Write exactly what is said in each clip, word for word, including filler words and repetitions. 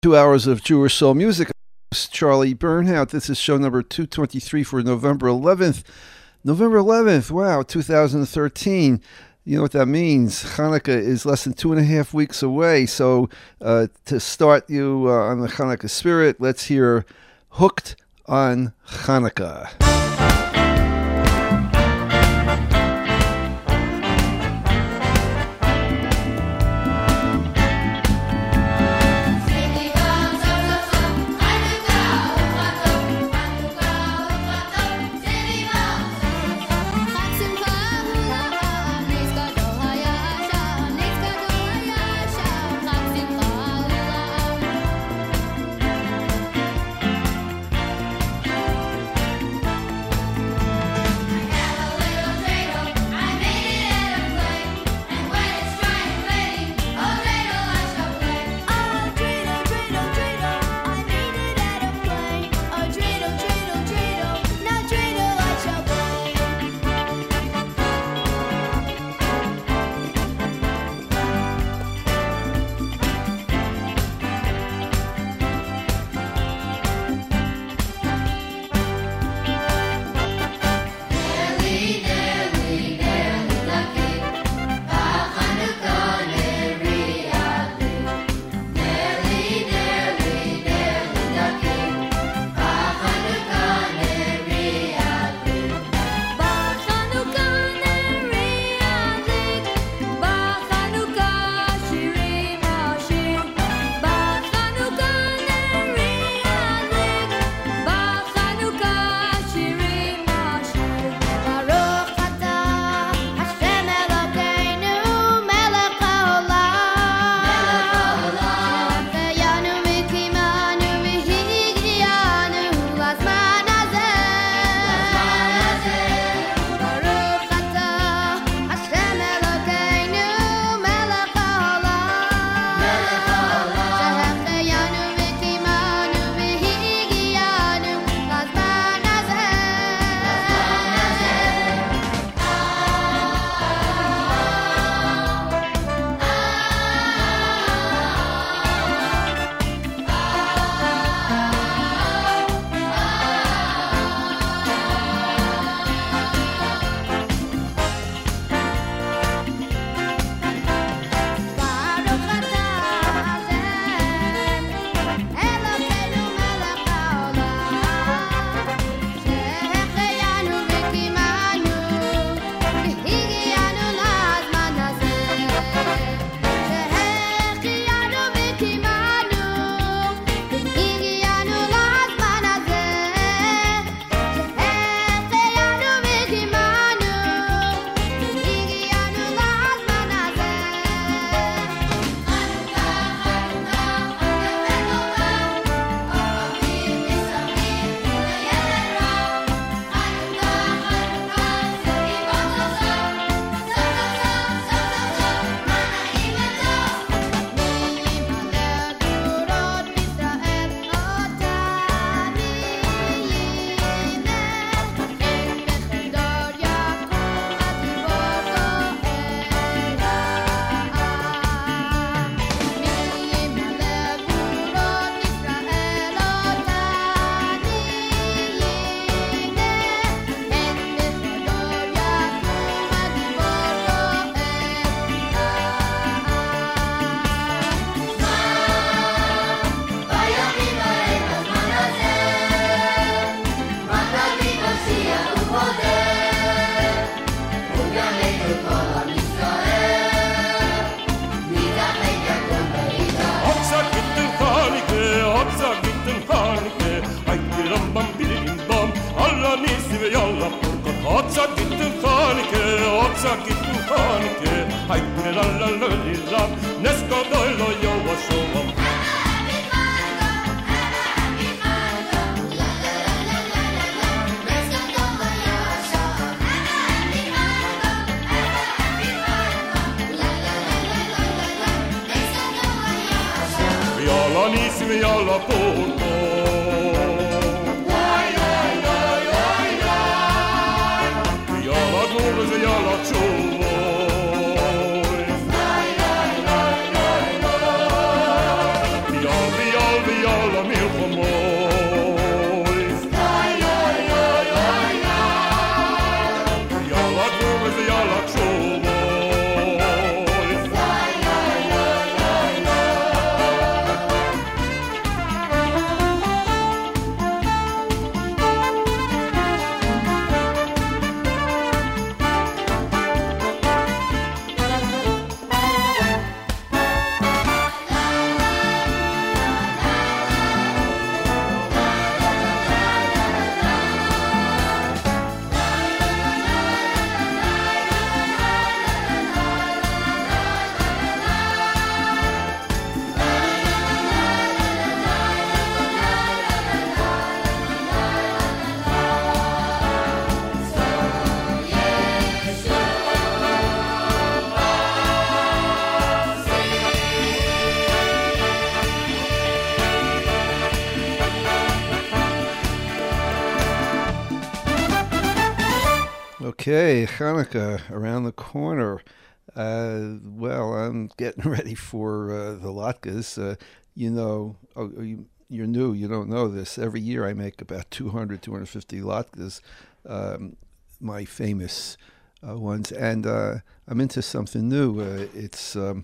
Two hours of Jewish soul music. Charlie Bernhout. This is show number two twenty-three for November eleventh. November eleventh, wow, two thousand thirteen. You know what that means. Hanukkah is less than two and a half weeks away. So uh, to start you uh, on the Hanukkah spirit, let's hear Hooked on Hanukkah. Viola ויאללה מלחמות יאללה גבורת ויאללה תשובות Okay, Hanukkah around the corner. Uh, well, I'm getting ready for uh, the latkes. Uh, you know, oh, you, you're new, you don't know this. Every year I make about two hundred, two hundred fifty latkes, um, my famous uh, ones. And uh, I'm into something new. Uh, it's, um,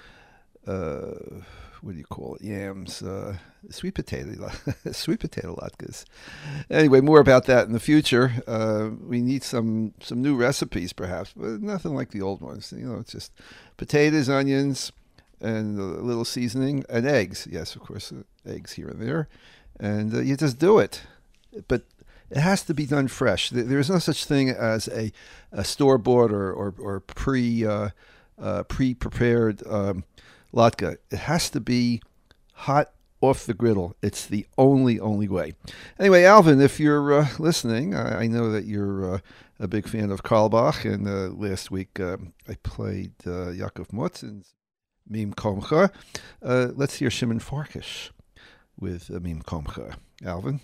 uh, what do you call it? Yams, uh, sweet potato, sweet potato latkes. Anyway, more about that in the future. Uh, we need some some new recipes, perhaps, but nothing like the old ones. You know, it's just potatoes, onions, and a little seasoning, and eggs. Yes, of course, uh, eggs here and there, and uh, you just do it. But it has to be done fresh. There is no such thing as a, a store bought or or, or pre uh, uh, pre prepared. Um, latke. It has to be hot off the griddle. It's the only, only way. Anyway, Alvin, if you're uh, listening, I, I know that you're uh, a big fan of Carlebach, and uh, last week uh, I played uh, Yaakov Motzin's Mim Komcha. Uh, let's hear Shimon Farkish with uh, Mim Komcha. Alvin?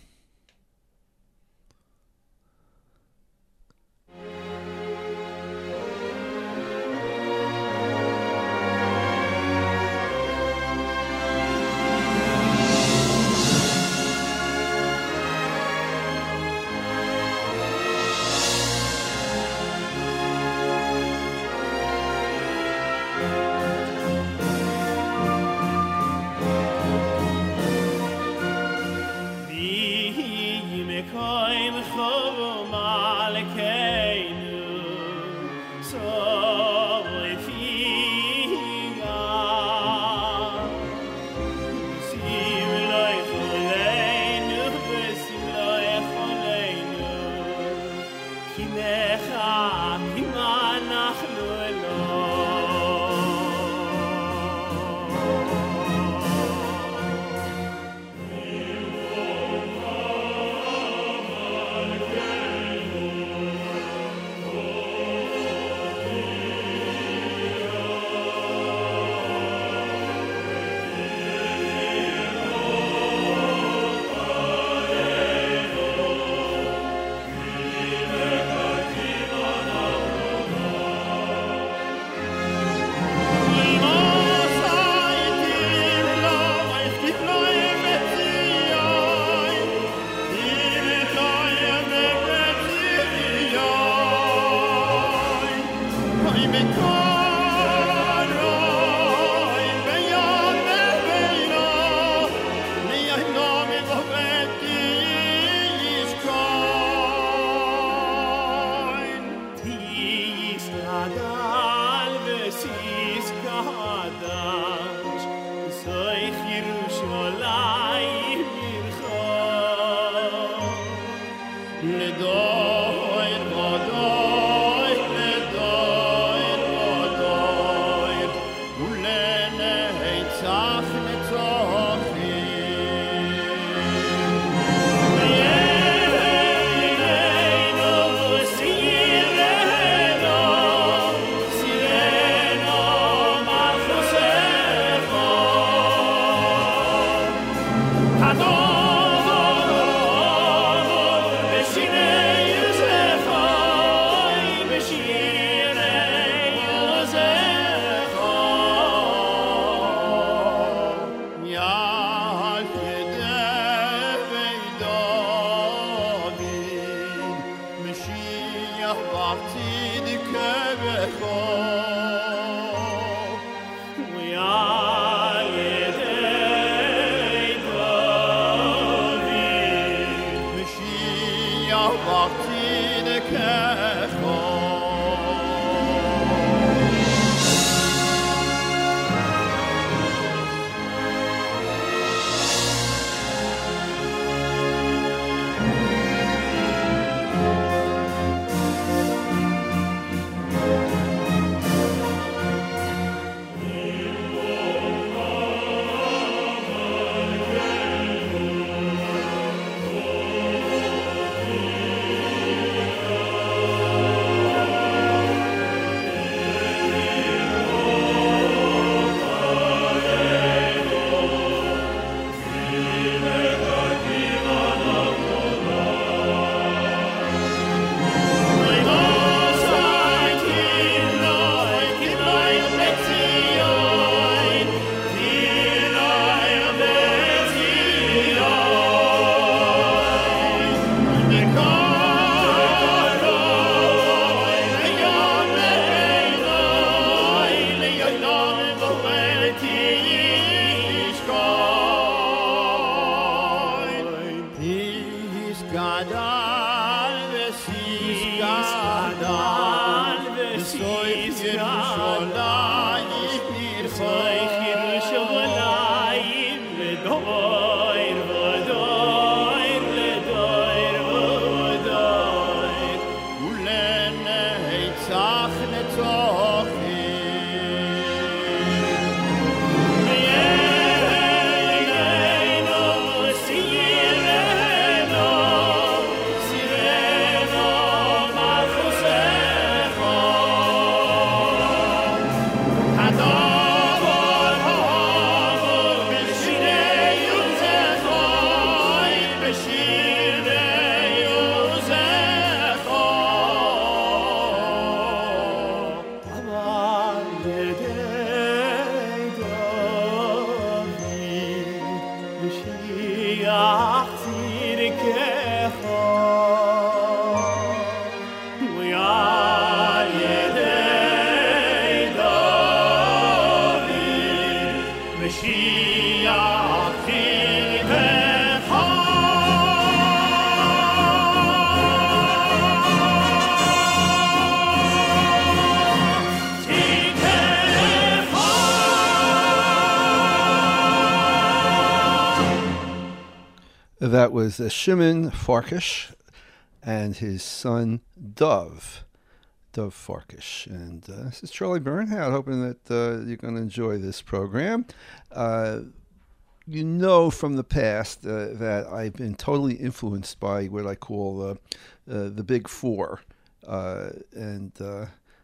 That was uh, Shimon Farkash and his son Dov, Dov Farkash. And uh, this is Charlie Bernhardt, hoping that uh, you're going to enjoy this program. Uh, you know from the past uh, that I've been totally influenced by what I call uh, uh, the Big Four. Uh, and, uh,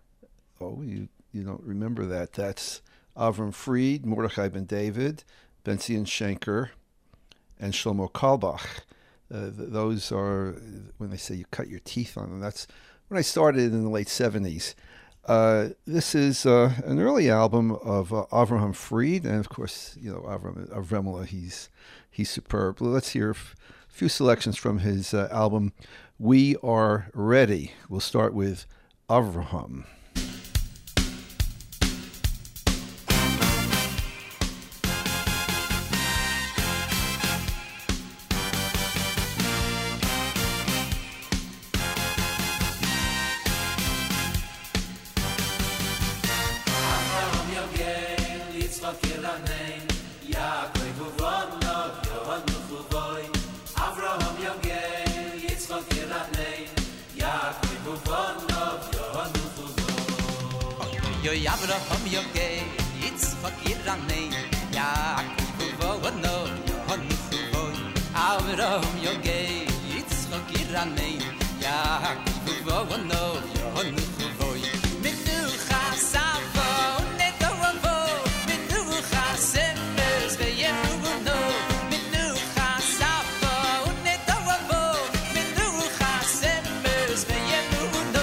oh, you, you don't remember that. That's Avram Fried, Mordechai Ben David, Ben-Zion Shenker, and Shlomo Carlebach. Uh, th- those are, when they say you cut your teeth on them, that's when I started in the late seventies. Uh, this is uh, an early album of uh, Avraham Fried, and of course, you know, Avram Avremela, he's he's superb. Well, let's hear a f- few selections from his uh, album, We Are Ready. We'll start with Avraham. Avraham Yogei, Yitzchak Yiranei, Yaakov Avonu, Yehonuchuvoy. Avraham Yogei, Yitzchak Yiranei, Yaakov Avonu, Yehonuchuvoy. Menucha Savo, Nedoravo, Menucha Semes veYehuno, Menucha Savo, Nedoravo, Menucha Semes veYehuno.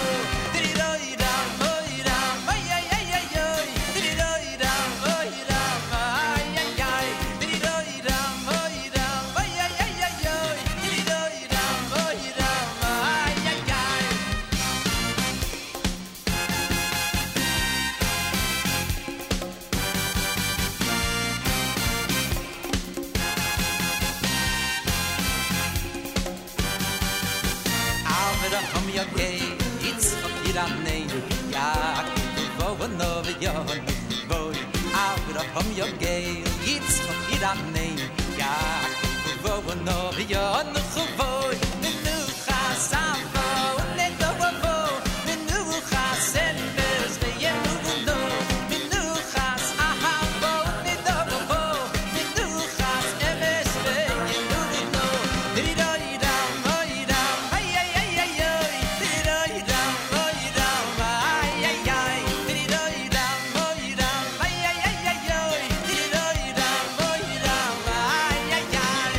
yogay it's iranay ya kuvo no yon boy out of home yogay it's iranay ya kuvo no yon kuvo nu khasafo le dovo nu khasen bez ye no nu khas ahavo le dovo nu khas emes ye no dirido ida moida ay ay ay ay dirido ida moida ay ay ay dirido ida moida ay ay ay ay dirido ida moida ay ay ay.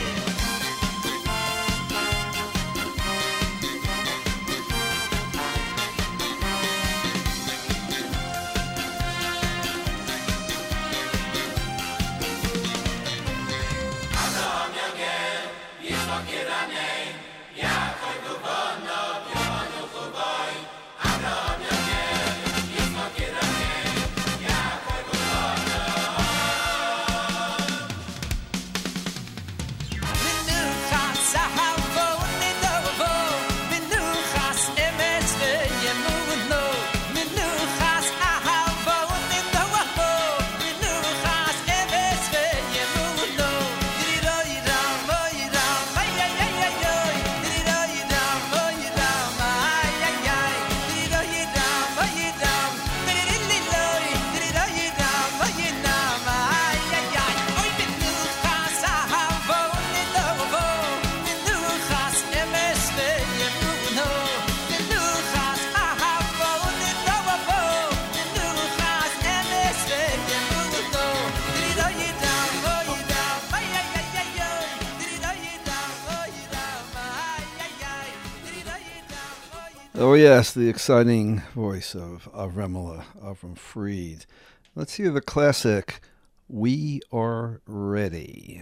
Oh yes, the exciting voice of Avremela Avram Fried. Let's hear the classic We Are Ready.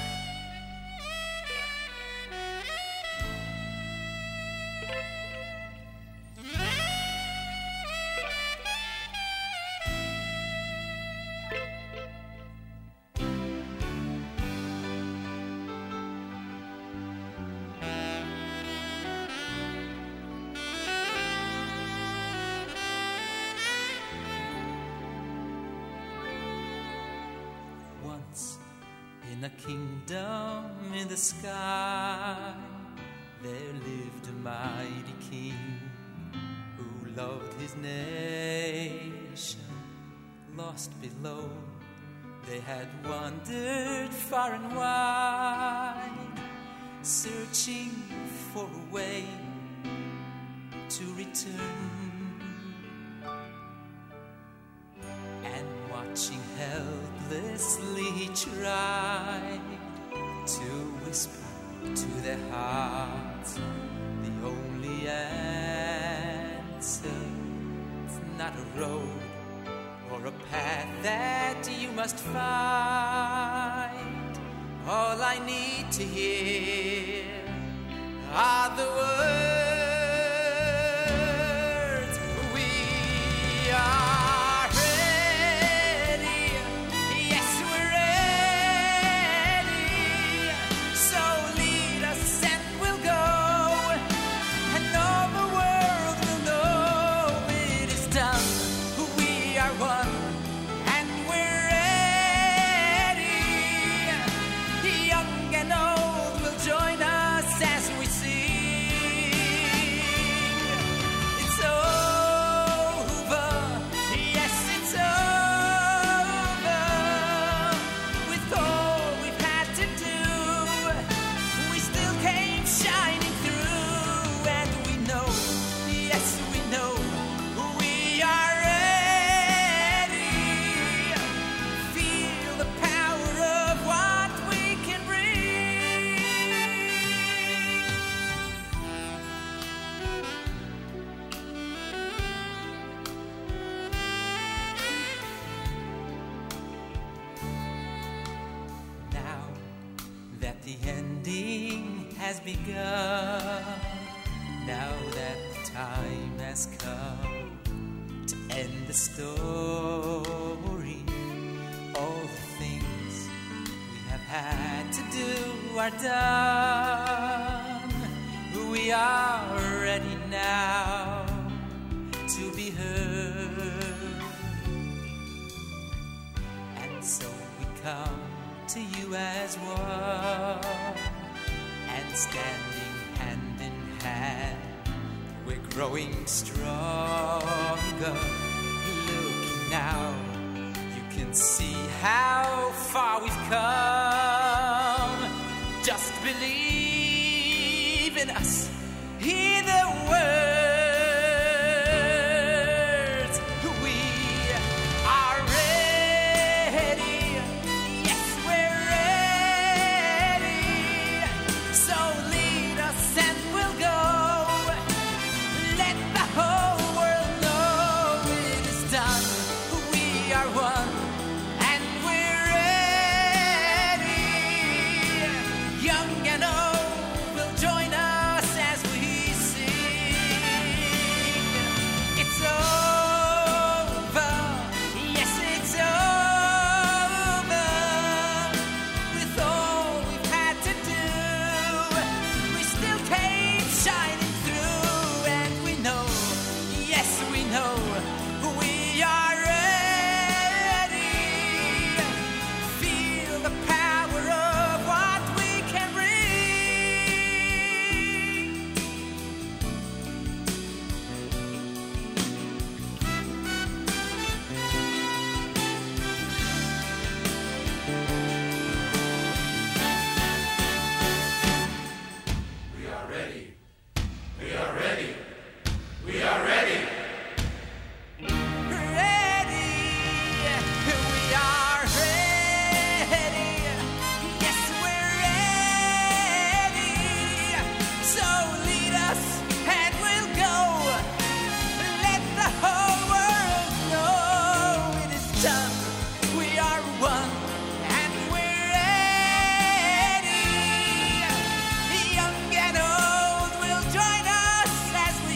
Once in a kingdom in the sky, there lived a mighty king who loved his nation. Lost below, they had wandered far and wide, searching for a way to return. And watching helplessly he tried to whisper to their hearts the only answer. It's not a road or a path that you must find. All I need to hear are the words, we are begun. Now that the time has come to end the story, all the things we have had to do are done. We are ready now now to be heard. And so we come to you as one, and standing hand in hand, we're growing stronger. Look now, you can see how far we've come. Just believe in us, hear the words. We are ready, yes, we're ready. So lead us and we'll go. Let the whole world know it is done. We are one and we're ready. Young and old will join us as we sing. It's over, yes, it's over. With all we've had to do, we still came shining through, and we know, yes, we know, we are ready. Feel the power of what we can bring. Ready, we are ready. Yes, we're ready. So lead us and we'll go. Let the whole world know it is done. We are one and we're ready. Young and old will join us as we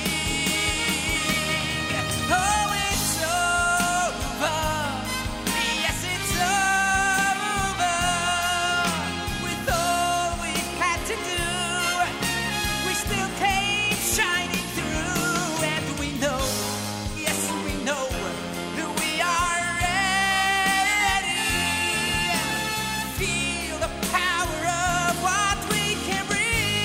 sing. Oh, it's over. Yes, it's over. With all we've had to do, we still came shining through, and we know, yes, we know, we are ready. Feel the power of what we can bring.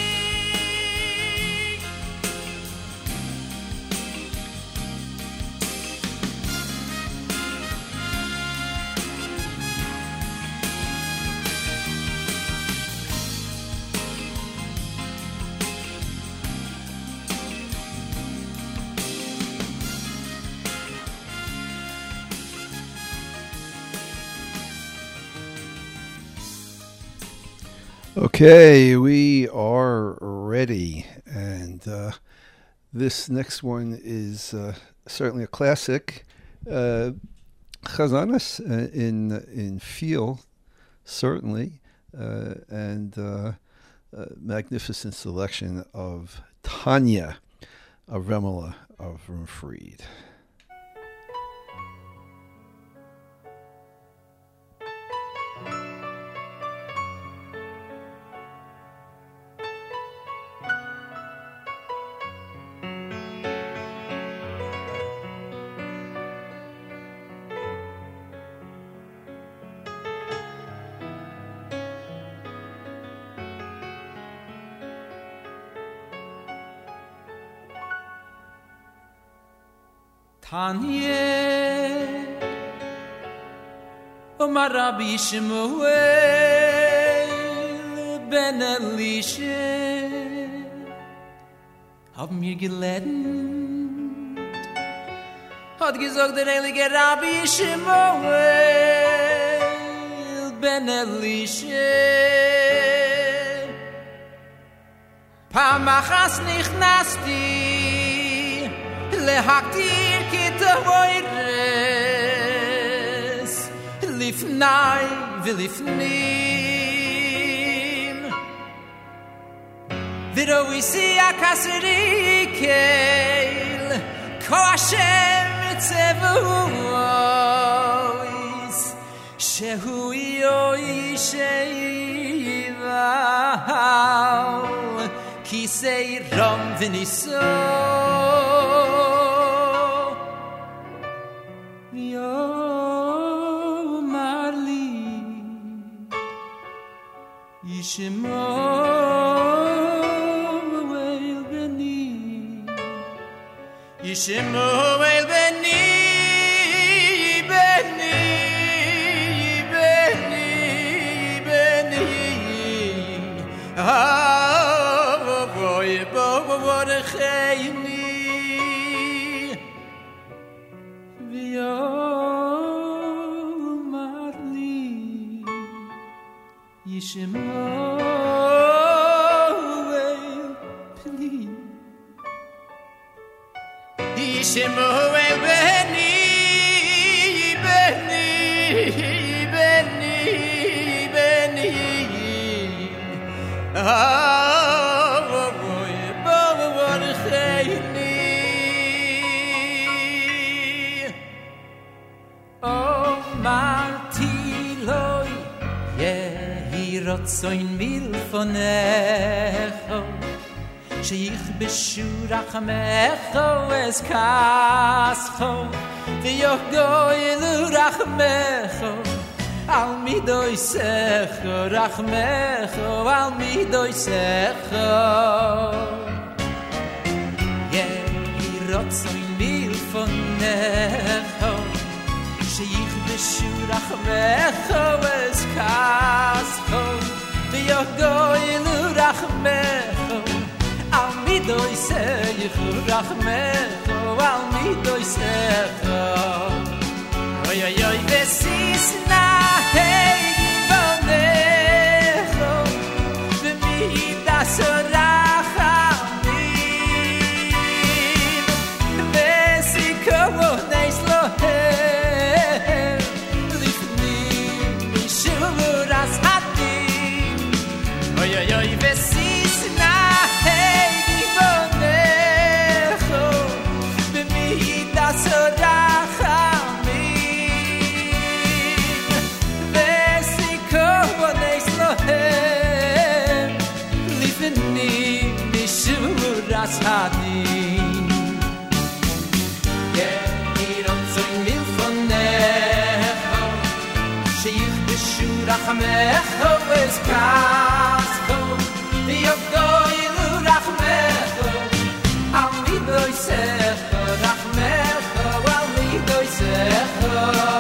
Okay, we are ready, and uh, this next one is uh, certainly a classic. Uh, Chazanas uh, in in feel, certainly, uh, and uh, a magnificent selection of Tanya, a Remela of Rumfried. Tanya, Omar Rabbi Shmuel ben Elisha, hab mir gelernt, hat gesagt der heilige Rabbi Shmuel ben Elisha, Pamachas nichnasti lehaktir kitahoires lifnai vilifnim viroisi akasrikel koshem tzevuos shehu yoisheival ki say ram viniso yo marli yishmo wel beni yishmo wel beni beni beni beni ah boy boy boy khayni yo marli yishmo well please yishmo well beni beni beni beni ah boy boy boy khayni oh martiloy yeah rotsoin mil von echo sheikh beshurach mecho es kascho vi yogoy lurach mecho al mi doy secho rach mecho al mi doy secho yeah rotsoin mil von echo sheikh beshurach mecho es kascho vi yogoy lurach mecho al mi doy secho rach mecho al mi doy secho oy oy oy vesis na hey gibonecho ve mi das rachamim vesikovo neislo hey lifni mishuras hatim oy oy oy vesis na hey gibonecho ve mi das Hadim yeah it on so mil von necho sheikh beshurach mecho es kascho vi yogoy lurach mecho al mi doy secho rach mecho al mi doy secho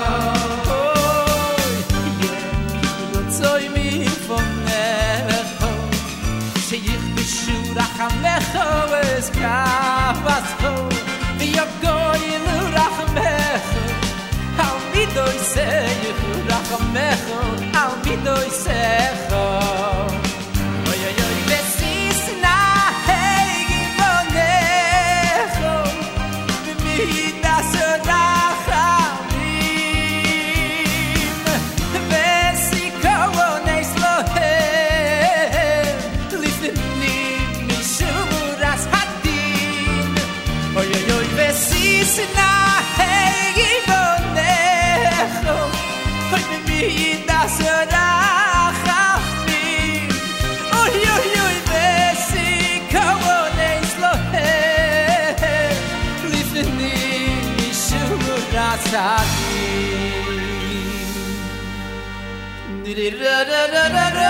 yeah it on so mil von necho sheikh beshurach mecho es kascho vi yogoy lurach mecho al mi doy secho rach mecho al mi doy secho oy oy oy vesis na hey gibonecho mi das rachamim vesikovo neislo hey lifni mishuras hadim oy oy oy vesis na hey gibonecho oy mi das rachamim oy oy oy vesikovo neislo hey lifni mishuras hadim di da da da da da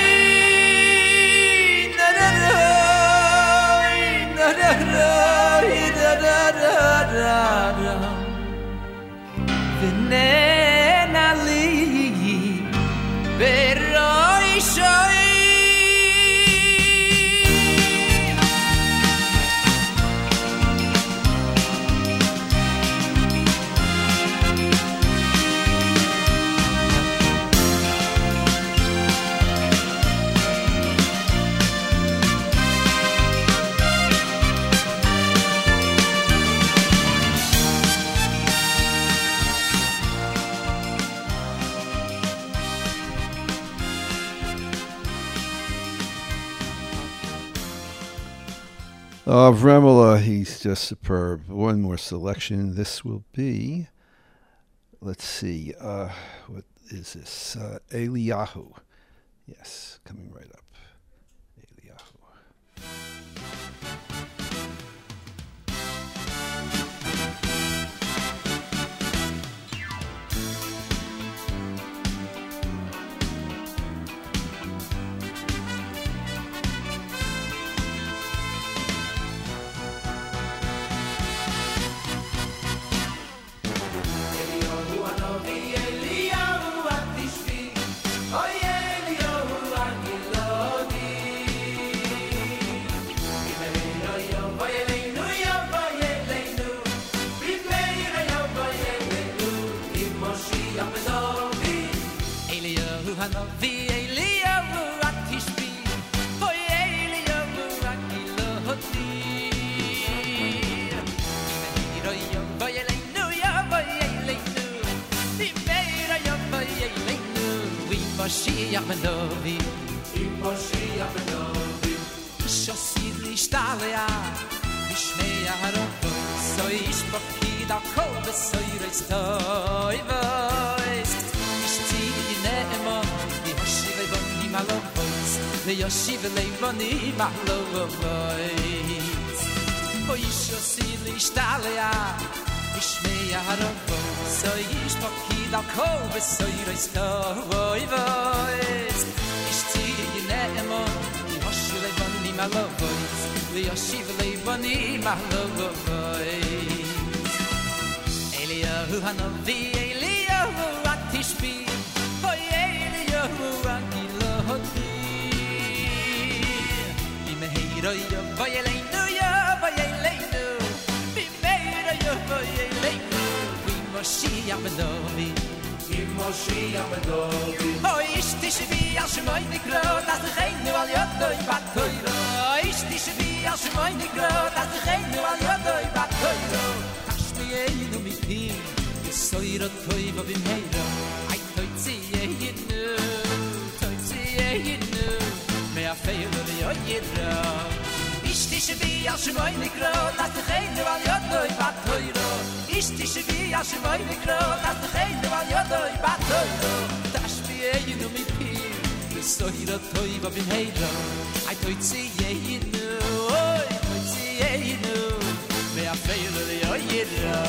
Venen ali beroi shoy Uh, Vremola, he's just superb. One more selection. This will be, let's see, uh, what is this? Uh, Eliyahu. Yes, coming right up. Eliyahu. ben David עם משיח בן דוד איש עשית לי שתליה בשמי הרוב סויש בפקיד הכל וסוירס טוי וויס איש צידי נאמון יושיב לבונים הלובויס ויושיב לבונים הלובויס איש עשית לי שתליה בשמי הרוב סויש בפקיד הכל וסוירס טוי וויס איש צידי נאמון יושיב לבונים הלובויס ויושיב לבונים הלובויס Eliyahu hanavi Eliyahu atishbi Oy Eliyahu agiloti Bimehiro yo vayeleinu yo vayeleinu Bimehiro yo vayeleinu Bimoshiach ben David עם משיח בן דוד Oy ish tishbi al shmoy nikrot Az geinu al yodoy batoyro Oy ish tishbi al shmoy nikrot Az geinu al yodoy batoyro Tashmiyeinu mipi Soyro toiva bimheiro Ay toitziyeinu Toitziyeinu Me afeilo liyoyiro Ish tishbi al shmoy nikrot Az geinu al yodoy batoyro Ish tishbi al shmoy nikrot Az geinu al yodoy batoyro Tashmiyeinu mipi Soyro toiva bimheiro Ay toitziyeinu Oy toitziyeinu Me afeilo liyoyiro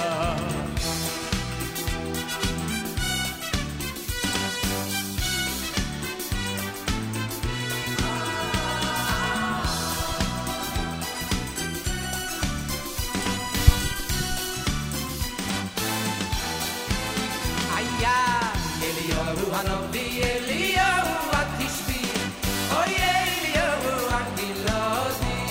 Eliyahu hanavi Eliyahu atishbi Oy Eliyahu agilodi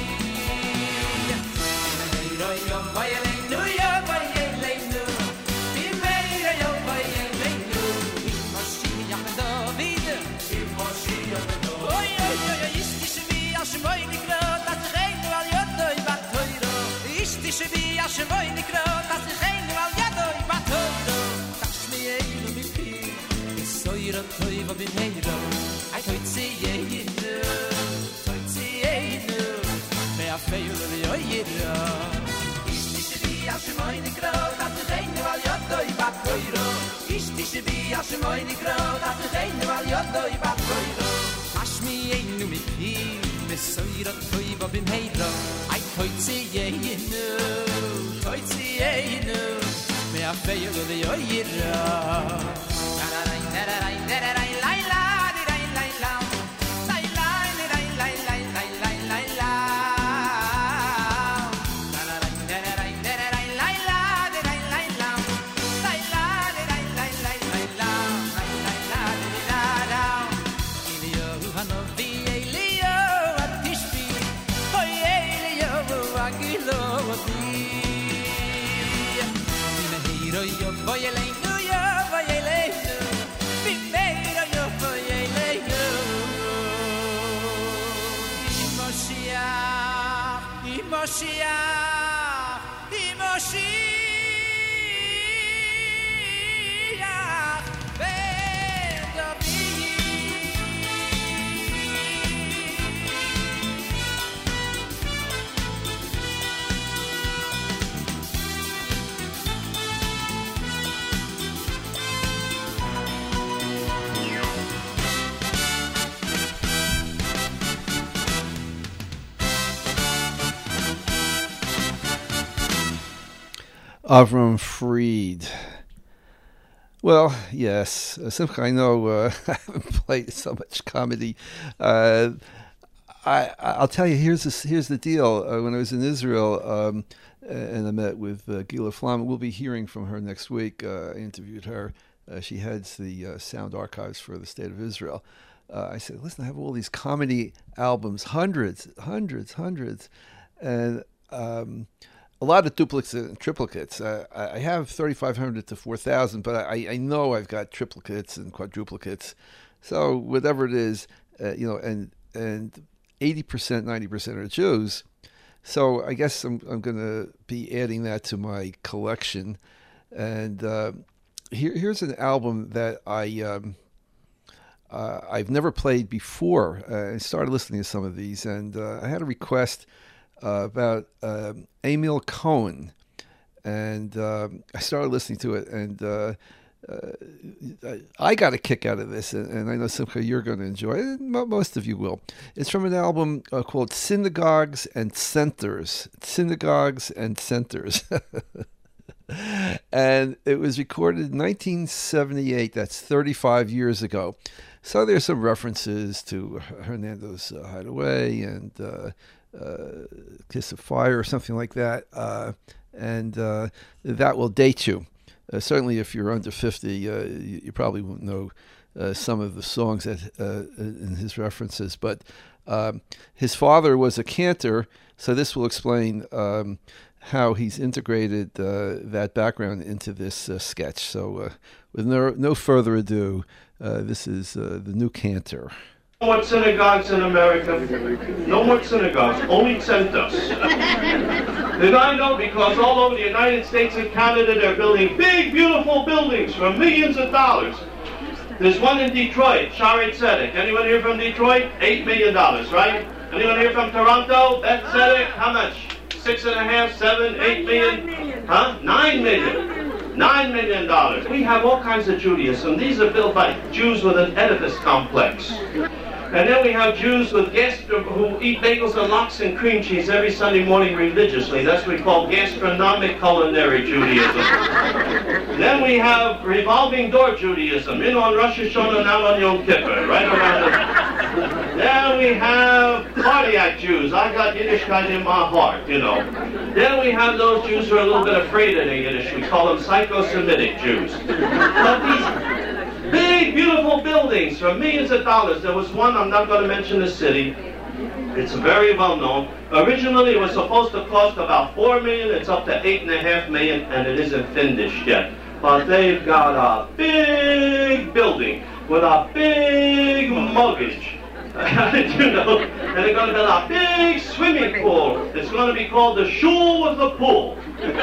Bimeiro yo vayeleinu yo vayeleinu Bimeiro yo vayeleinu Bimoshiach ben David עם משיח בן דוד Oy oy oy ish tishbi al shmoy nikrot Az geinu al yodoy batoyro Ish tishbi al shmoy nikrot Az geinu al yodoy batoyro Tashmiyeinu mipi Soyro toiva bimheiro Ay toitziyeinu Toitziyeinu Me afeilo liyoyiro Ish tishbi al shmoy nikrot Az geinu al yodoy batoyro Ish tishbi al shmoy nikrot Az geinu al yodoy batoyro Tashmiyeinu mipi Soyro toiva bimheiro Ay toitziyeinu Toitziyeinu Me afeilo liyoyiro Vayeleinu yo vayeleinu Bimeiro yo vayeleinu Imoshiach Imoshiach Imoshiach Ben David Avram Fried. Well, yes, uh, Simcha, I know uh, I haven't played so much comedy. Uh, I, I'll tell you, here's this, here's the deal. Uh, when I was in Israel um, and I met with uh, Gila Flam, we'll be hearing from her next week. Uh, I interviewed her. Uh, she heads the uh, sound archives for the State of Israel. Uh, I said, listen, I have all these comedy albums, hundreds, hundreds, hundreds. And um, a lot of duplicates and triplicates. Uh, I have thirty-five hundred to four thousand, but I, I know I've got triplicates and quadruplicates. So whatever it is, uh, you know, and and eighty percent, ninety percent are Jews. So I guess I'm I'm going to be adding that to my collection. And uh, here here's an album that I um, uh, I've never played before. Uh, I started listening to some of these, and uh, I had a request uh, about uh, Emil Cohen, and uh, I started listening to it, and uh, uh, I got a kick out of this, and, and I know Simcha, you're going to enjoy it. Most of you will. It's from an album uh, called Synagogues and Centers. Synagogues and Centers. And it was recorded in nineteen seventy-eight. That's thirty-five years ago. So there's some references to Hernando's uh, Hideaway and uh, uh, Kiss of Fire or something like that. Uh, and uh, that will date you. Uh, certainly if you're under fifty, uh, you, you probably won't know uh, some of the songs that uh, in his references. But um, his father was a cantor, so this will explain um, how he's integrated uh, that background into this uh, sketch. So uh, with no, no further ado, uh, this is uh, the new cantor. No more synagogues in America. No more synagogues, only centers. Did I know? Because all over the United States and Canada, they're building big, beautiful buildings for millions of dollars. There's one in Detroit, Shaare Zedek. Anyone here from Detroit? Eight million dollars, right? Anyone here from Toronto? Beth Zedek, how much? Six and a half, seven, eight million? Huh? Nine million. Nine million dollars. We have all kinds of Judaism. These are built by Jews with an Oedipus complex. And then we have Jews with gastro- who eat bagels and lox and cream cheese every Sunday morning religiously. That's what we call gastronomic culinary Judaism. Then we have revolving door Judaism, in on Rosh Hashanah and out on Yom Kippur, right around the... Then we have cardiac Jews. I got Yiddishkeit in my heart, you know. Then we have those Jews who are a little bit afraid of the Yiddish. We call them psycho-Semitic Jews. But these big, beautiful buildings for millions of dollars. There was one, I'm not going to mention the city. It's very well known. Originally, it was supposed to cost about four million. It's up to eight and a half million, and it isn't finished yet. But they've got a big building with a big mortgage. you know, and they're going to build a big swimming pool. It's going to be called the Shul with the Pool.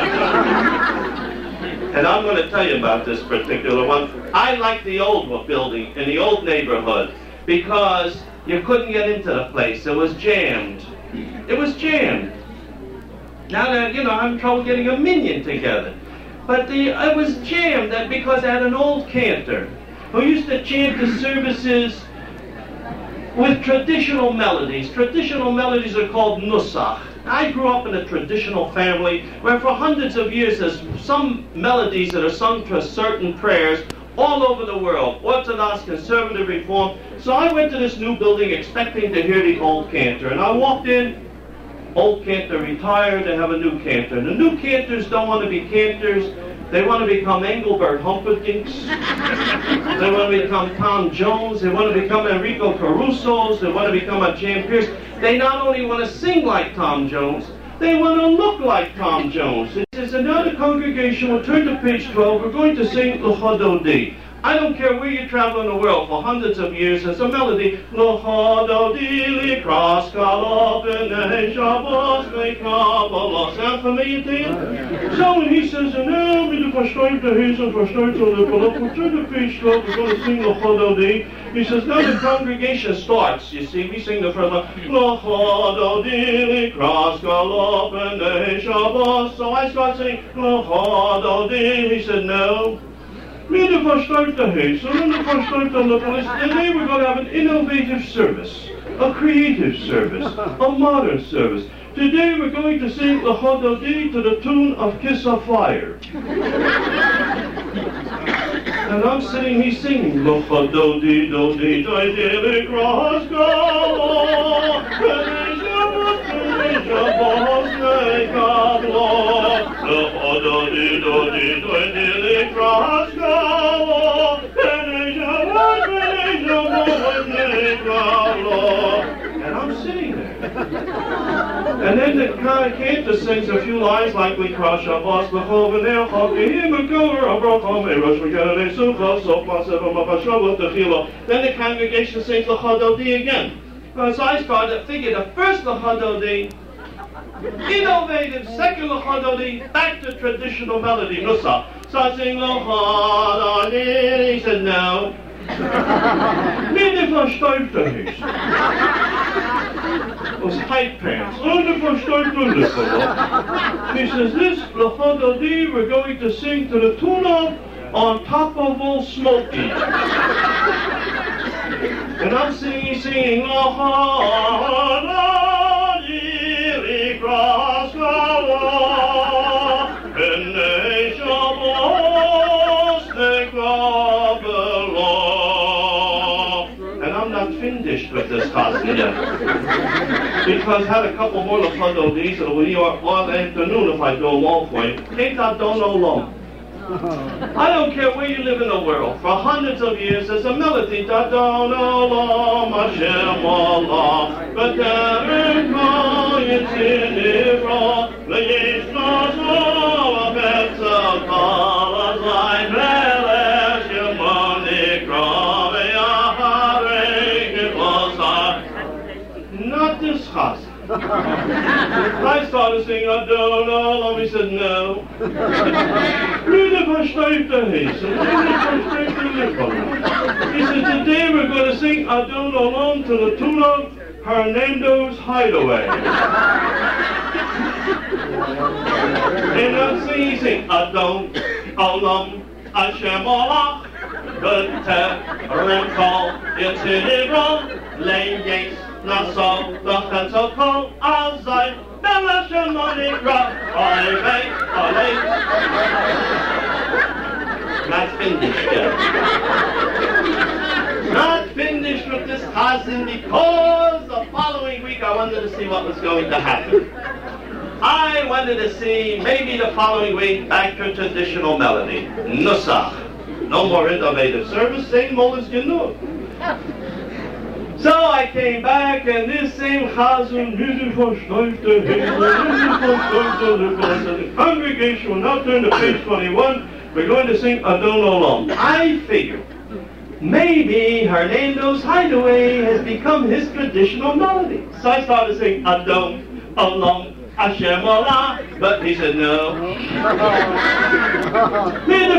And I'm going to tell you about this particular one. I like the old building in the old neighborhood because you couldn't get into the place. It was jammed. It was jammed. Now that, you know, I'm having trouble getting a minion together. But the, it was jammed that because I had an old cantor who used to chant the services with traditional melodies. Traditional melodies are called nusach. I grew up in a traditional family where for hundreds of years there's some melodies that are sung to certain prayers all over the world, Orthodox, Conservative, Reform. So I went to this new building expecting to hear the old cantor, and I walked in, old cantor retired, they have a new cantor. The new cantors don't want to be cantors, they want to become Engelbert Humperdinck's, they want to become Tom Jones, they want to become Enrico Caruso's, they want to become a Jan Pierce. They not only want to sing like Tom Jones, they want to look like Tom Jones. It says, and now the congregation will turn to page twelve. We're going to sing L'cha Dodi. I don't care where you travel in the world for hundreds of years, there's a melody. L'cha Dodi likras kalot b'nei Shabbos me'kabbalah. Sound familiar to you? So when he says, and now with the versteinte Hesen, versteinte Lepalot, we'll turn to page twelve. We're going to sing L'cha Dodi. He says, now the congregation starts. You see, we sing the first one. L'cha Dodi likras kalot b'nei Shabbos. So I start singing L'cha Dodi. He said, no. Today we're going to have an innovative service, a creative service, a modern service. Today we're going to sing L'cha Dodi to the tune of Kiss of Fire. And I'm sitting, he's singing L'cha Dodi, Dodi, Dodi, likras kalot b'nei Shabbos me'kabbalah. L'cha Dodi, Dodi, Dodi, likras kalot b'nei Shabbos me'kabbalah. And I'm sitting there. And then the cantor sings a few lines like we cross Shabbos l'chol v'nei chalkihim v'kover abracham erosh v'kenanei sucha sof ma'aseh v'machashavot techilo. Then the congregation sings L'cha Dodi again. Uh, so I started to figure the first L'cha Dodi, innovative, second L'cha Dodi, back to traditional melody, Nusa. So I sing L'cha Dodi, he said no. Wie versteift er nicht? Was tight pants. Oh, the versteift er nicht. He says, this Lafada D, we're going to sing to the tune of On Top of Old Smoky. And I'm singing, singing, oh, cross the wall, and they shall boast the God below. And I'm not finished with this cousin yet. Because I had a couple more Lafado D's that will be all afternoon if I do them all for you. Ain't that don't know long. I don't care where you live in the world. For hundreds of years, there's a melody that don't know long, Hashem Allah. But there is no in it wrong. The years not all of it, so call us like Relish, your money, Krabi, it was not this house. I started singing, I don't know, he said, no. Really versteht er nicht. Really versteht er nicht. He said, today we're going to sing I Don't Know Long to the tune of Hernando's Hideaway. And I'm singing, sing, I don't know long, Hashem Allah, good terror call, it's in it wrong, lane gates. Not so, the hands so cold, as I never shall money rock. I make, I make. Not finished yet. Not finished with this cousin because the following week I wanted to see what was going to happen. I wanted to see maybe the following week back to traditional melody. Nusach. No more innovative service, same old as you knew. So I came back, and this same chazan, the congregation will now turn to page twenty-one. We're going to sing I Don't Know Long. I figured maybe Hernando's Hideaway has become his traditional melody. So I started singing I Don't Know Long, Hashem Allah, but he said no. He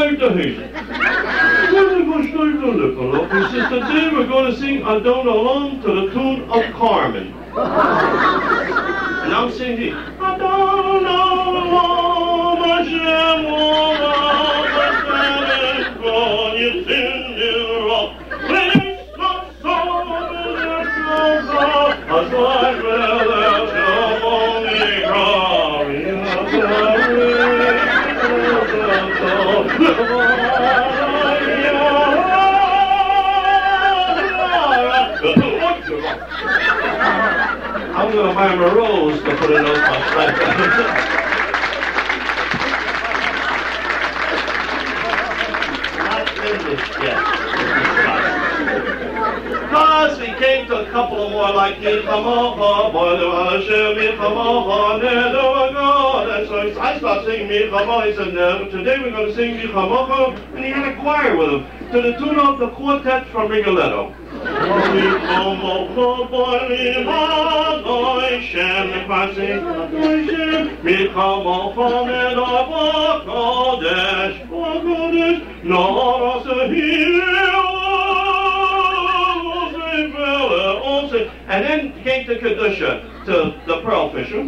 says, today we're going to sing I Don't Know Long to the tune of Carmen. And I'm singing, I don't know long, Hashem Allah, but that is gone, it's in the rock. Please not so, there's no God, as I will have some only glory. I'm going to buy him a rose to put in those pots like that. Not finished yet. Because we came to a couple of more like Milchamocha, Hashem, Milchamocha, Nedo, and so I started singing Milchamocha. He said, no, today we're going to sing Milchamocha, and he had a choir with him to the tune of the quartet from Rigoletto. And then came to Kedusha, to the pearl fisher.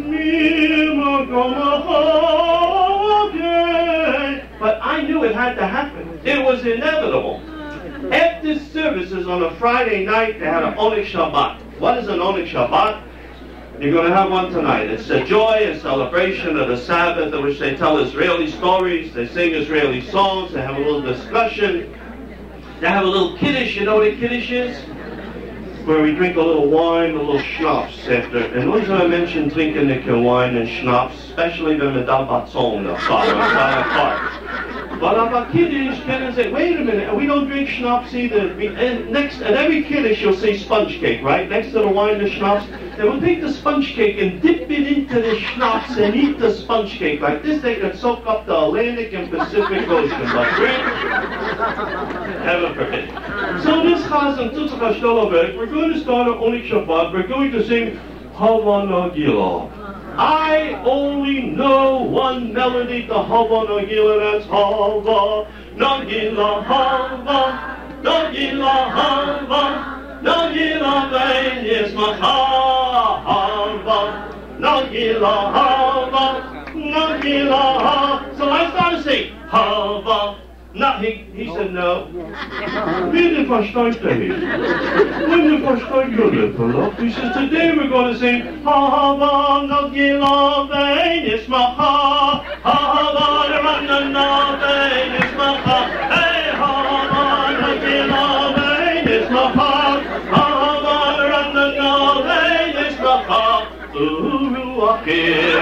But I knew it had to happen. It was inevitable. After services on a Friday night, they had an Oneg Shabbat. What is an Oneg Shabbat? You're going to have one tonight. It's a joy and celebration of the Sabbath in which they tell Israeli stories, they sing Israeli songs, they have a little discussion, they have a little kiddush. You know what a kiddush is? Where we drink a little wine, a little schnapps after. And once I mentioned drinking the wine and schnapps, especially when the Dalbatzon, the fire, but about kiddush, can say, wait a minute, we don't drink schnapps either. We, and next, at every kiddush you'll see sponge cake, right? Next to the wine, the schnapps. They will take the sponge cake and dip it into the schnapps and eat the sponge cake. Like this, they can soak up the Atlantic and Pacific Ocean. But drink, heaven forbid. So this Chazan Tutzach HaShtolovet, we're going to start on Oneg Shabbat. We're going to sing Hava Nagila. I only know one melody, the Hava Nagila, that's Hava Nagila, Hava no gila hava, no gila vein is mahava, no gila hava, no gila hava. So I started to sing hava. No, he, he said no. Wie de versteht er nicht? When you versteht your little love, he says, today we're going to sing hava, no gila vein is maha, hava, the run no vein is maha, hey hava, no gila vein is maha, hava, the run no vein is maha, ooh, you are here,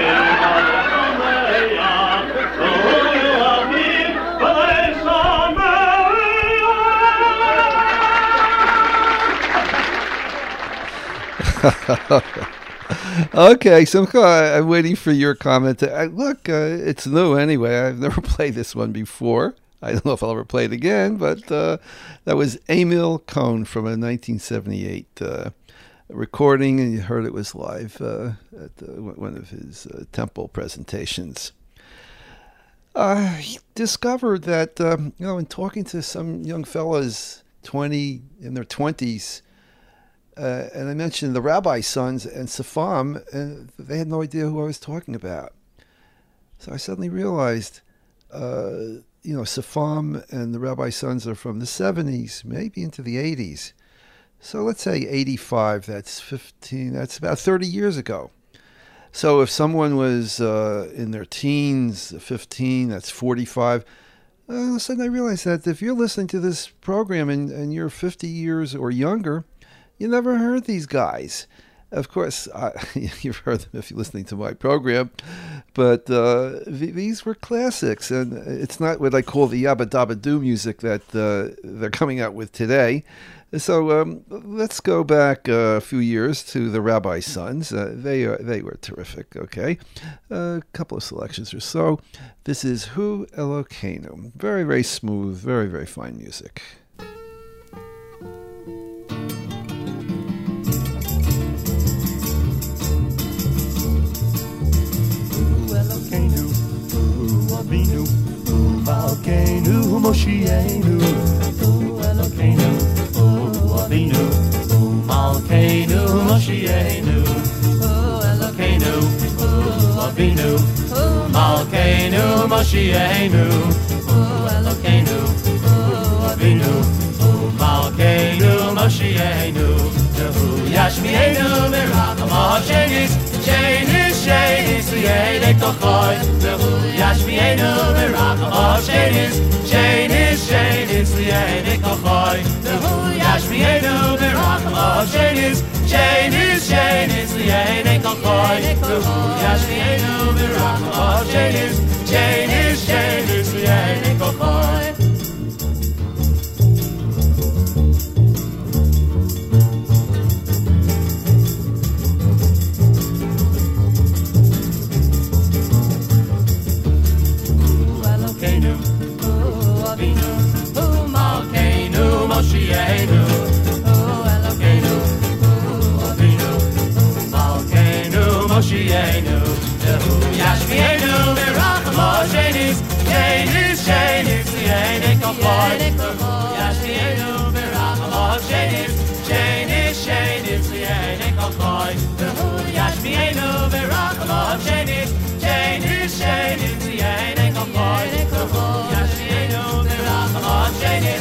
Okay, so I- I'm waiting for your comment. Uh, look, uh, it's new anyway. I've never played this one before. I don't know if I'll ever play it again, but uh, that was Emil Cohn from a nineteen seventy-eight uh, recording, and you heard it was live uh, at uh, one of his uh, temple presentations. Uh, he discovered that, um, you know, in talking to some young fellas, twenty in their twenties, Uh, and I mentioned the Rabbi Sons and Safam, and they had no idea who I was talking about. So I suddenly realized, uh, you know, Safam and the Rabbi Sons are from the seventies, maybe into the eighties. So let's say eighty-five, that's fifteen, that's about thirty years ago. So if someone was uh, in their teens, fifteen, that's forty-five. Uh, all of a sudden I realized that if you're listening to this program and, and you're fifty years or younger, you never heard these guys. Of course, uh, you've heard them if you're listening to my program, but uh, th- these were classics, and it's not what I call the Yabba Dabba Doo music that uh, they're coming out with today. So um, let's go back uh, a few years to the Rabbi Sons. Uh, they are, they were terrific. Okay, a couple of selections or so. This is Hu Elokeinu. Very very smooth, very very fine music. Avinu, Hu Malkeinu, Hu Moshienu, Hu Elokeinu, Hu Avinu, Hu Malkeinu, Hu Moshienu, Hu Elokeinu, Hu Avinu, Hu Malkeinu, Hu Moshienu, Hu Elokeinu, Hu Avinu, Hu Malkeinu, Hu Moshienu, Hu Yashmienu, Meracham HaShenis, Shenis, Shenis, Li'edek Tochoi, Hu Yashmienu, Meracham HaShenis, Shenis, Shenis, Li'edek Tochoi, Hu Yashmienu, Meracham HaShenis, Shenis, Shenis, Li'edek Tochoi, Hu Yashmienu, Meracham HaShenis, Shenis, Shenis, Li'edek Tochoi. Moshienu, Hu Elokeinu, Hu Avinu, Hu Malkeinu, Moshienu, Hu Yashmienu, Meracham HaShenis, Shenis, Shenis, Li'edek Tochoi, Hu Yashmienu, Meracham HaShenis, Shenis, Shenis, Li'edek Tochoi, Hu Yashmienu, Meracham HaShenis, Shenis, Shenis, Li'edek Tochoi, Hu Yashmienu, Meracham HaShenis.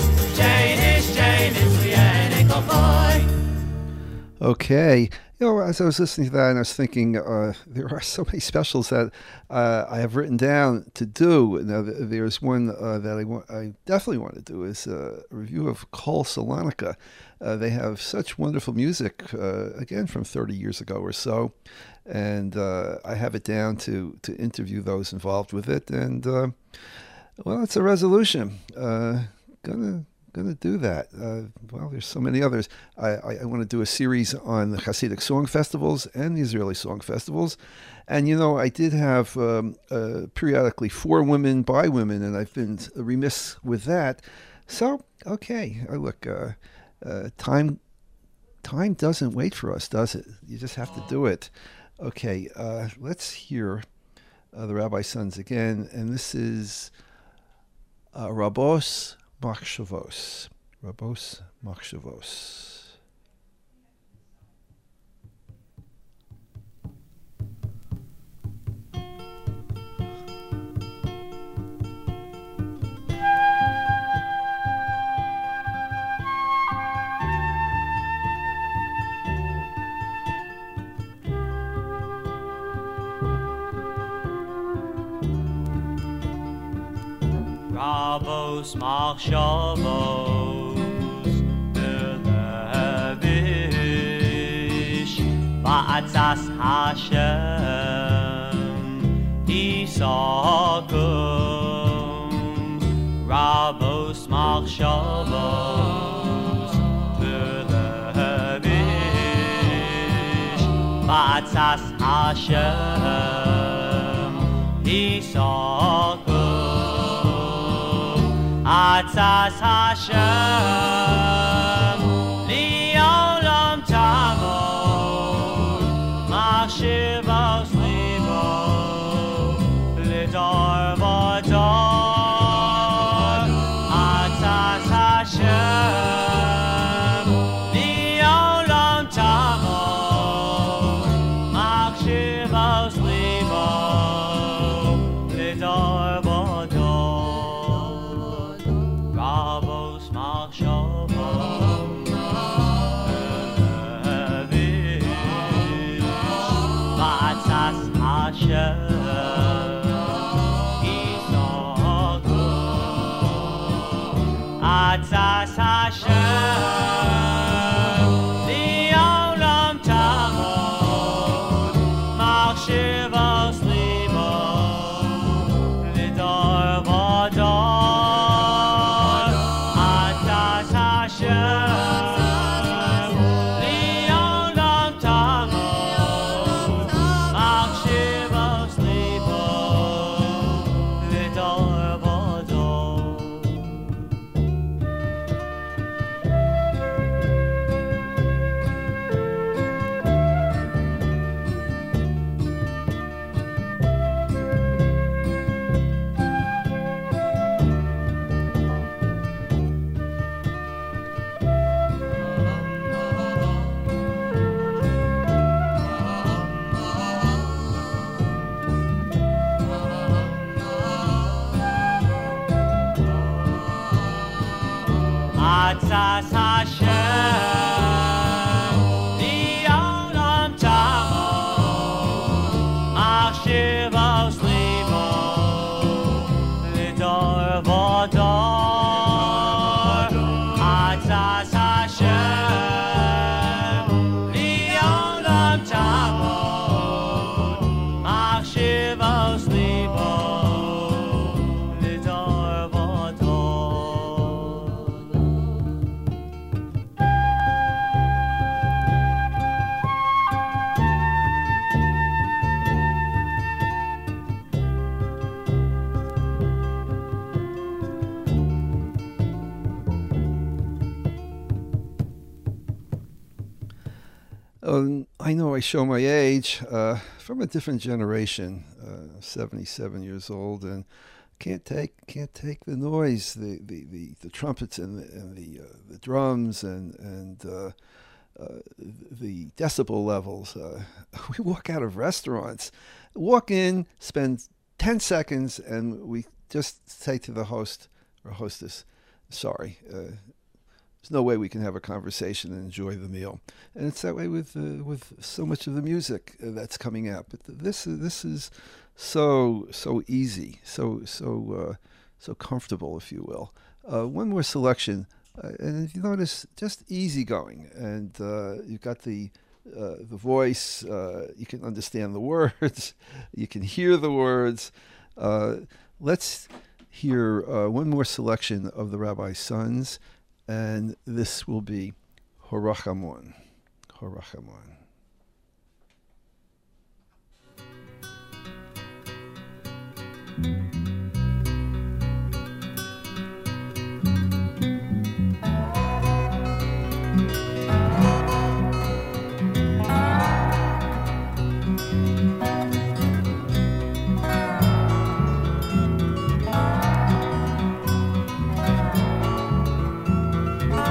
Okay. You know, as I was listening to that, and I was thinking, uh, there are so many specials that uh, I have written down to do. Now, there's one uh, that I, want, I definitely want to do is a review of Kol Salonika. Uh, they have such wonderful music, uh, again, from thirty years ago or so. And uh, I have it down to, to interview those involved with it. And, uh, well, it's a resolution. Uh, gonna... Going to do that. Uh, well, there's so many others. I, I, I want to do a series on the Hasidic song festivals and the Israeli song festivals. And, you know, I did have um, uh, periodically for women by women, and I've been remiss with that. So, okay, uh, look, uh, uh, time time doesn't wait for us, does it? You just have to do it. Okay, uh, let's hear uh, the Rabbi Sons again. And this is uh, Rabos Machshavos, Rabos Machshavos. Rabos Machshavos Belevish Ba'atzas Hashem Isakum Rabos Machshavos Belevish Ba'atzas Hashem Isakum Atzas Hashem Li'olam Tamod Machshivos Libo L'dor v'dor Atzas Hashem Li'olam Tamod Machshivos Libo L'dor Rabos Machshavos Belevish Ba'atzas Hashem Isakum Atzas Hashem Li'olam Tamod Machshivos Libo L'dor v'dor Atzas Hashem Li'olam Tamod Machshivos Libo L'dor v'dor Atzas Hashem Li'olam Tamod Machshivos Libo L'dor v'dor Um, I know I show my age, uh, from a different generation, uh, seventy-seven years old, and can't take can't take the noise, the the, the, the trumpets and the and the, uh, the drums and and uh, uh, the decibel levels. Uh, we walk out of restaurants, walk in, spend ten seconds, and we just say to the host or hostess, "Sorry." Uh, There's no way we can have a conversation and enjoy the meal, and it's that way with uh, with so much of the music uh, that's coming out. But this is this is so so easy, so so uh, so comfortable, if you will. Uh, one more selection, uh, and if you notice, just easygoing, and uh, you've got the uh, the voice. Uh, you can understand the words, you can hear the words. Uh, let's hear uh, one more selection of the Rabbi's Sons. And this will be Horachamon. Horachamon. Thank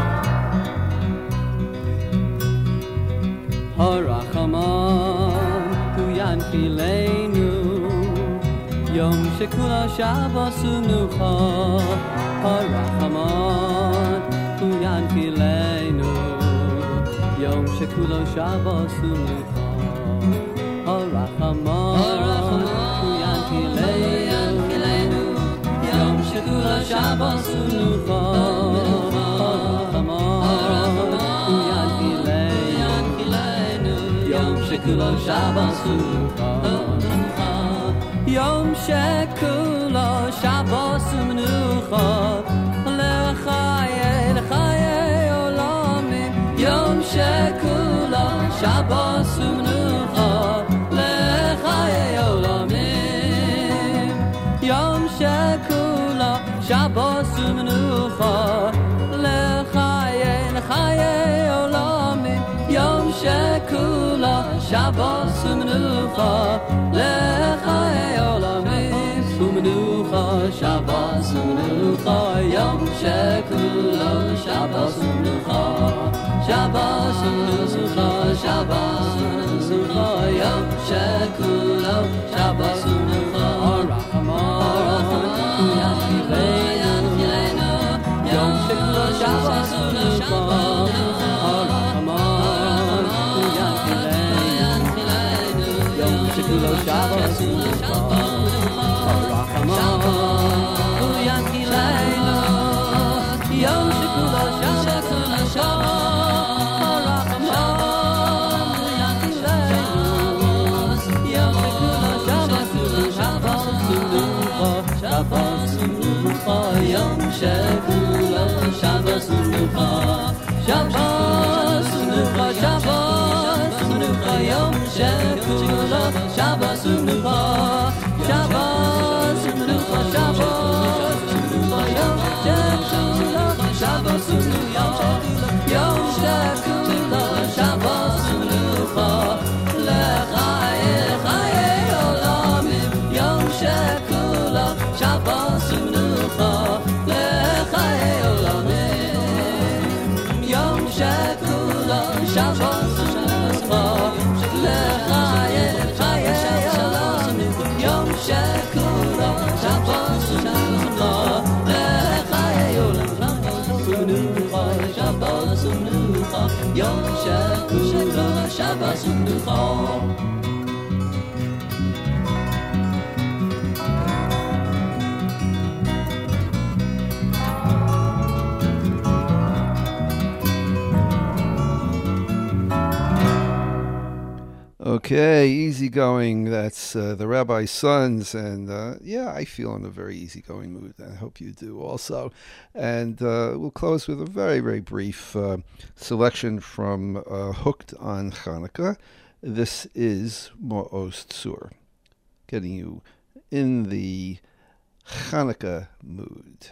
Harachaman Hu Yanchilenu Yom Shekula Shabbos Unucha Harachaman Hu Yanchilenu Yom Shekula Shabbos Unucha Harachaman Hu Yanchilenu Yom Shekula Shabbos Unucha Shekulo Shabbos Unucha Yom Shekulo Shabbos Unucha Lechaye Lechaye Olamim Yom Shekulo Shabbos Unucha Lechaye Olamim Yom Shekulo Shabbos Unucha Lechaye Lechaye Olamim Yom Shekulo Shabbos u'menucha lechaye olamim u'menucha Shabbos u'menucha Yom Shekulo Shabbos u'menucha Shabbos u'menucha Shabbos u'menucha Yom Shekulo Shabbos u'menucha Harachaman Yanchilenu Yom Shekulo Shabbos u'menucha Shekulo Shabbos Unucha Harachaman Hu Yanchilenu Yom Shekulo Shabbos Unucha Harachaman Hu Yanchilenu Yom Shekulo Shabbos Unucha Shabbos Unucha Yom Shekulo Shabbos Unucha Shabbos Unucha Shabbos Unucha Yom Shekulo Shabbos Unucha Shabbos Unucha Shabbos Unucha Yom Shekulo Shabbos Unucha Yom Shekulo Shabbos Unucha Lechaye Lechaye Olamim Yom Shekulo Shabbos Unucha Lechaye Olamim Yom Shekulo Shabbos Unucha Lechaye Lechaye Olamim Yom Shekulo Shabbos Unucha Lechaye Olamim Unucha Shabbos Unucha Yom Shekulo Shabbos Unucha Okay, easygoing. That's uh, the Rabbi's Sons, and uh, yeah, I feel in a very easygoing mood. I hope you do also. And uh, we'll close with a very, very brief uh, selection from uh, Hooked on Hanukkah. This is Ma'oz Tzur, getting you in the Hanukkah mood.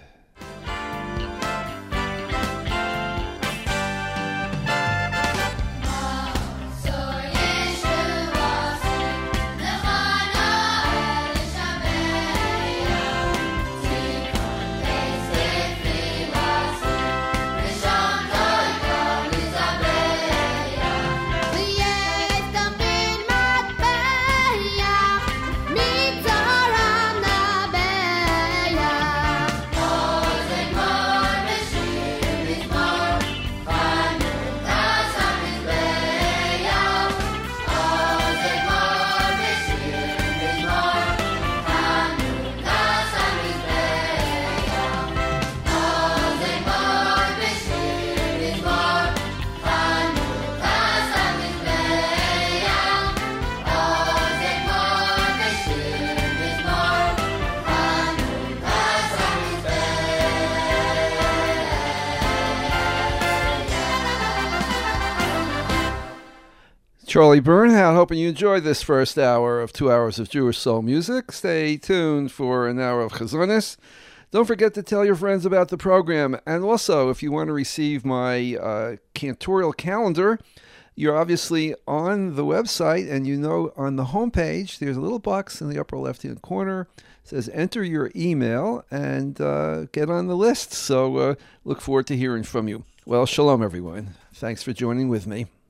Charlie Bernhout, hoping you enjoyed this first hour of two hours of Jewish soul music. Stay tuned for an hour of Chazonis. Don't forget to tell your friends about the program. And also, if you want to receive my uh, cantorial calendar, you're obviously on the website, and you know on the homepage, there's a little box in the upper left-hand corner. It says enter your email and uh, get on the list. So uh, look forward to hearing from you. Well, shalom, everyone. Thanks for joining with me.